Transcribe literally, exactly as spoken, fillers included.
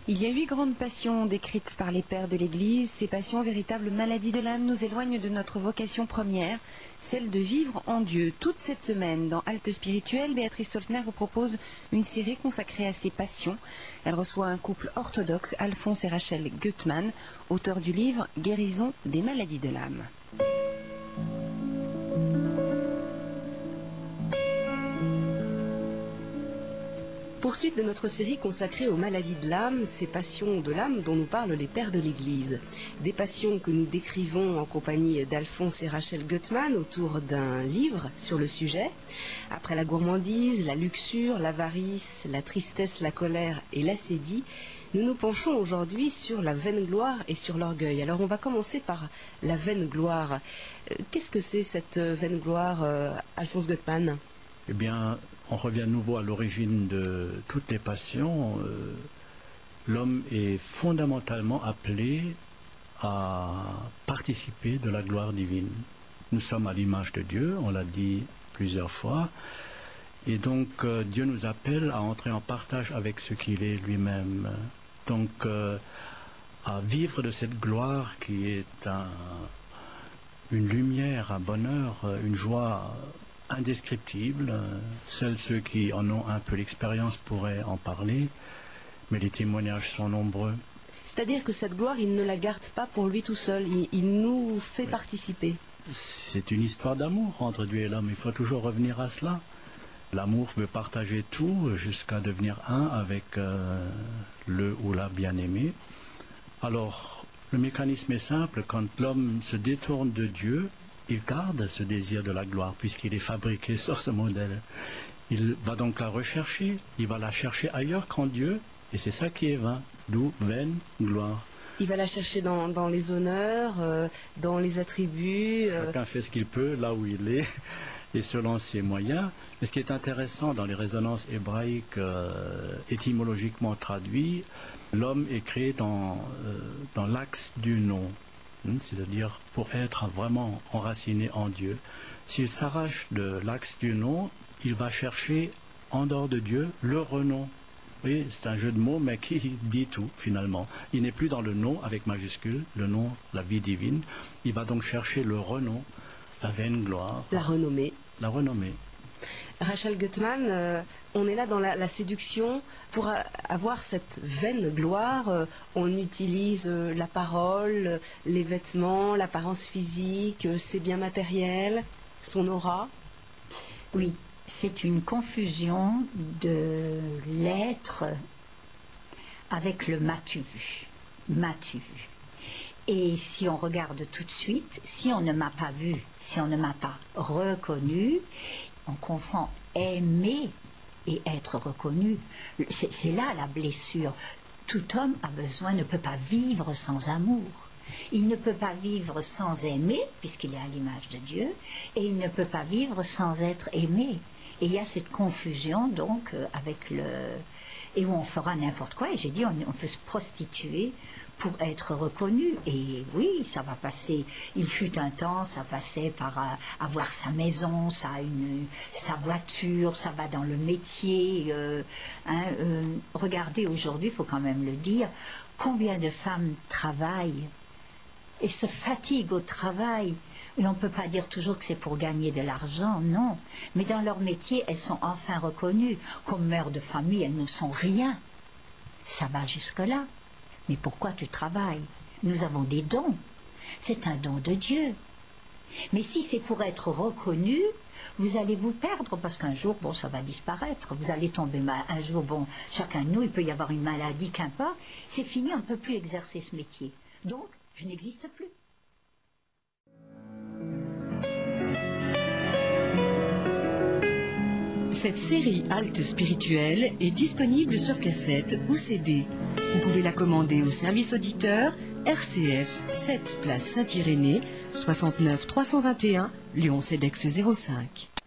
Il y a huit grandes passions décrites par les pères de l'Église. Ces passions, véritables maladies de l'âme, nous éloignent de notre vocation première, celle de vivre en Dieu. Toute cette semaine, dans Halte Spirituelle, Béatrice Soltner vous propose une série consacrée à ces passions. Elle reçoit un couple orthodoxe, Alphonse et Rachel Guttmann, auteurs du livre « Guérison des maladies de l'âme ». Poursuite de notre série consacrée aux maladies de l'âme, ces passions de l'âme dont nous parlent les pères de l'Église. Des passions que nous décrivons en compagnie d'Alphonse et Rachel Guttmann autour d'un livre sur le sujet. Après la gourmandise, la luxure, l'avarice, la tristesse, la colère et l'acédie, nous nous penchons aujourd'hui sur la vaine gloire et sur l'orgueil. Alors on va commencer par la vaine gloire. Qu'est-ce que c'est cette vaine gloire, euh, Alphonse Guttmann? Eh bien, on revient à nouveau à l'origine de toutes les passions. Euh, L'homme est fondamentalement appelé à participer de la gloire divine. Nous sommes à l'image de Dieu, on l'a dit plusieurs fois, et donc euh, Dieu nous appelle à entrer en partage avec ce qu'il est lui-même. Donc euh, à vivre de cette gloire qui est un, une lumière, un bonheur, une joie indescriptible. Seuls ceux qui en ont un peu l'expérience pourraient en parler, mais les témoignages sont nombreux. C'est-à-dire que cette gloire, il ne la garde pas pour lui tout seul, il, il nous fait oui. participer. C'est une histoire d'amour entre Dieu et l'homme, il faut toujours revenir à cela. L'amour veut partager tout jusqu'à devenir un avec euh, le ou la bien-aimé. Alors, le mécanisme est simple, quand l'homme se détourne de Dieu, il garde ce désir de la gloire puisqu'il est fabriqué sur ce modèle. Il va donc la rechercher, il va la chercher ailleurs qu'en Dieu, et c'est ça qui est vain, d'où vaine gloire. Il va la chercher dans, dans les honneurs, euh, dans les attributs. Euh... Chacun fait ce qu'il peut là où il est et selon ses moyens. Mais ce qui est intéressant dans les résonances hébraïques euh, étymologiquement traduit, l'homme est créé dans, euh, dans l'axe du nom. C'est-à-dire pour être vraiment enraciné en Dieu. S'il s'arrache de l'axe du nom, il va chercher en dehors de Dieu le renom. Oui, c'est un jeu de mots, mais qui dit tout finalement. Il n'est plus dans le nom avec majuscule, le nom, la vie divine. Il va donc chercher le renom, la vaine gloire. La renommée. La renommée. Rachel Guttmann, euh, on est là dans la, la séduction. Pour a, avoir cette vaine gloire, euh, on utilise euh, la parole, euh, les vêtements, l'apparence physique, euh, ses biens matériels, son aura. Oui, c'est une confusion de l'être avec le m'as-tu vu, m'as-tu vu. Et si on regarde tout de suite, si on ne m'a pas vu, si on ne m'a pas reconnu, on confond aimer et être reconnu. C'est, c'est là la blessure. Tout homme a besoin, ne peut pas vivre sans amour. Il ne peut pas vivre sans aimer, puisqu'il est à l'image de Dieu, et il ne peut pas vivre sans être aimé. Et il y a cette confusion, donc, euh, avec le... Et où on fera n'importe quoi. Et j'ai dit, on, on peut se prostituer pour être reconnu. Et oui, ça va passer. Il fut un temps, ça passait par euh, avoir sa maison, sa, une, sa voiture, ça va dans le métier. Euh, hein, euh, regardez, aujourd'hui, il faut quand même le dire, combien de femmes travaillent et se fatiguent au travail. Et on ne peut pas dire toujours que c'est pour gagner de l'argent, non. Mais dans leur métier, elles sont enfin reconnues. Comme mères de famille, elles ne sont rien. Ça va jusque-là. Mais pourquoi tu travailles? Nous avons des dons. C'est un don de Dieu. Mais si c'est pour être reconnu, vous allez vous perdre parce qu'un jour, bon, ça va disparaître. Vous allez tomber mal. Un jour, bon, chacun de nous, il peut y avoir une maladie, qu'importe. C'est fini, on ne peut plus exercer ce métier. Donc, je n'existe plus. Cette série Halte Spirituelle est disponible sur cassette ou C D. Vous pouvez la commander au service auditeur R C F, sept place Saint-Irénée, soixante-neuf trois cent vingt et un, Lyon-Cedex zéro cinq.